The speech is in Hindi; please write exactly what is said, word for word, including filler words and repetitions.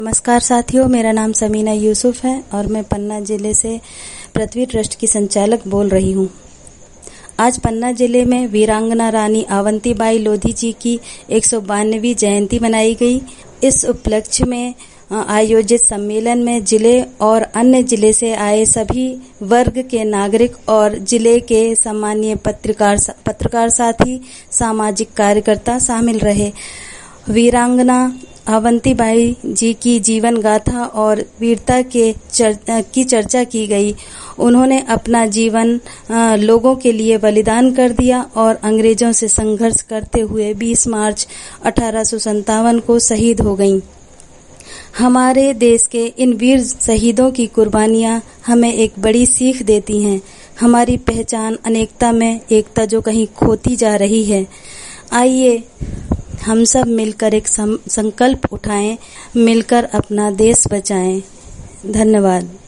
नमस्कार साथियों, मेरा नाम समीना यूसुफ है और मैं पन्ना जिले से पृथ्वी ट्रस्ट की संचालक बोल रही हूँ। आज पन्ना जिले में वीरांगना रानी अवंतीबाई लोधी जी की एक सौ बानहवीं जयंती मनाई गई। इस उपलक्ष्य में आयोजित सम्मेलन में जिले और अन्य जिले से आए सभी वर्ग के नागरिक और जिले के सम्मानीय पत्रकार पत्रकार साथी, सामाजिक कार्यकर्ता शामिल रहे। वीरांगना अवंतीबाई जी की जीवन गाथा और वीरता के चर, की चर्चा की गई। उन्होंने अपना जीवन आ, लोगों के लिए बलिदान कर दिया और अंग्रेजों से संघर्ष करते हुए बीस मार्च अठारह सौ सत्तावन को शहीद हो गईं। हमारे देश के इन वीर शहीदों की कुर्बानियां हमें एक बड़ी सीख देती हैं। हमारी पहचान अनेकता में एकता जो कहीं खोती जा रही है। आइए हम सब मिलकर एक संकल्प उठाएं, मिलकर अपना देश बचाएं। धन्यवाद।